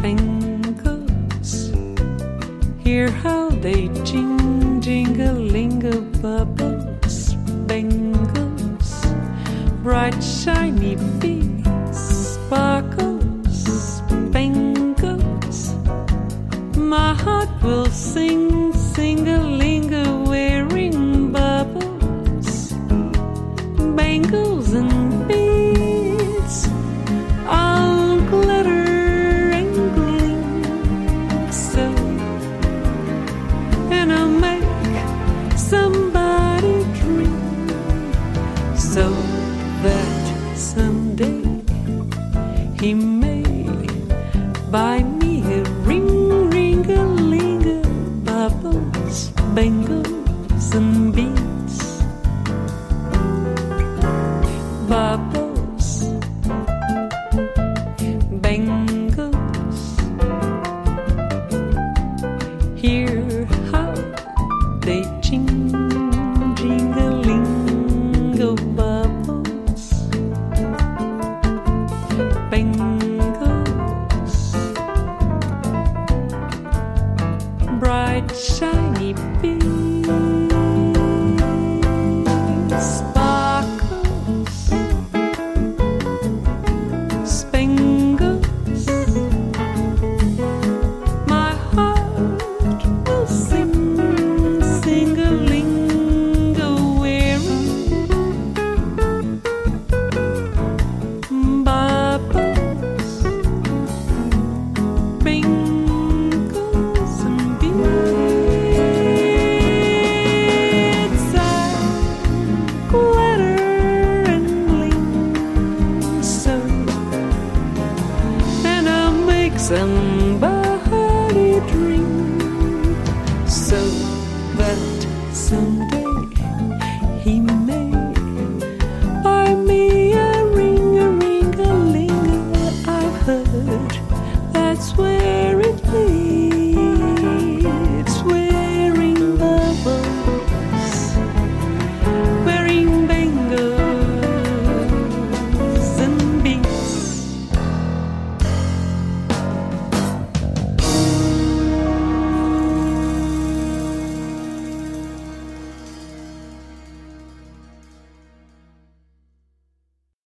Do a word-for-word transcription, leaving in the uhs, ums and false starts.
Bangles, hear how they jing, jing-a-ling-a bubbles. Bangles, bright shiny beads, sparkles. Bangles, my heart will sing, sing-a-ling-a wearing bubbles. Bangles and beads, all glitter and gleam, so, and I'll make somebody dream, so that someday he may buy me a ring, ring-a-ling-a bubbles, bangles and beads, bubbles, bangles. Hear how they jing, jing-a-ling-a bubbles, bangles, bright shiny beads, sparkles, spangles. My heart will sing, sing-a-ling-a wearing bubbles, bangles and beads, that glitter and gleam, so, and I'll make somebody dream, so that someday